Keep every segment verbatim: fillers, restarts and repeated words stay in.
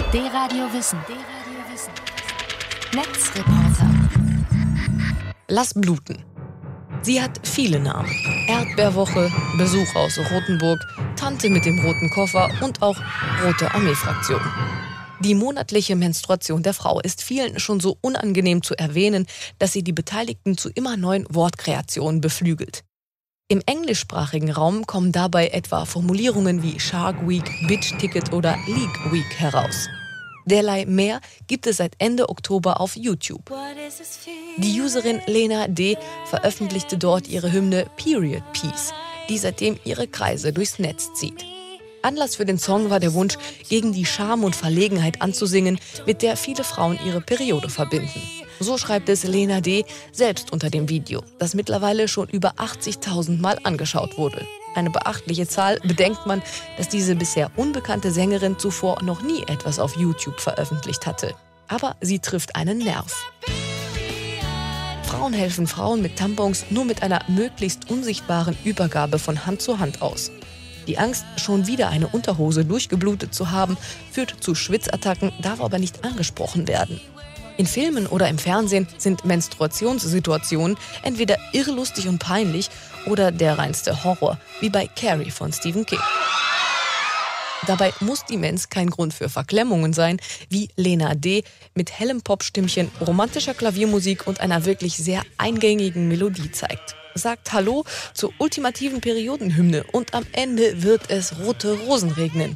D-Radio Wissen. D-Radio Wissen. Netzreporter. Lass bluten. Sie hat viele Namen. Erdbeerwoche, Besuch aus Rothenburg, Tante mit dem roten Koffer und auch Rote Armee-Fraktion. Die monatliche Menstruation der Frau ist vielen schon so unangenehm zu erwähnen, dass sie die Beteiligten zu immer neuen Wortkreationen beflügelt. Im englischsprachigen Raum kommen dabei etwa Formulierungen wie Shark Week, Bitch Ticket oder League Week heraus. Derlei mehr gibt es seit Ende Oktober auf YouTube. Die Userin Lena D. veröffentlichte dort ihre Hymne Period Piece, die seitdem ihre Kreise durchs Netz zieht. Anlass für den Song war der Wunsch, gegen die Scham und Verlegenheit anzusingen, mit der viele Frauen ihre Periode verbinden. So schreibt es Lena D. selbst unter dem Video, das mittlerweile schon über achtzigtausend Mal angeschaut wurde. Eine beachtliche Zahl, bedenkt man, dass diese bisher unbekannte Sängerin zuvor noch nie etwas auf YouTube veröffentlicht hatte. Aber sie trifft einen Nerv. Frauen helfen Frauen mit Tampons nur mit einer möglichst unsichtbaren Übergabe von Hand zu Hand aus. Die Angst, schon wieder eine Unterhose durchgeblutet zu haben, führt zu Schwitzattacken, darf aber nicht angesprochen werden. In Filmen oder im Fernsehen sind Menstruationssituationen entweder irrlustig und peinlich oder der reinste Horror, wie bei Carrie von Stephen King. Dabei muss die Mens kein Grund für Verklemmungen sein, wie Lena D. mit hellem Popstimmchen, romantischer Klaviermusik und einer wirklich sehr eingängigen Melodie zeigt. Sagt Hallo zur ultimativen Periodenhymne und am Ende wird es rote Rosen regnen.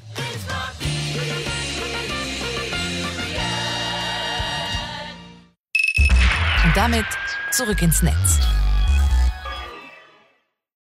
Und damit zurück ins Netz.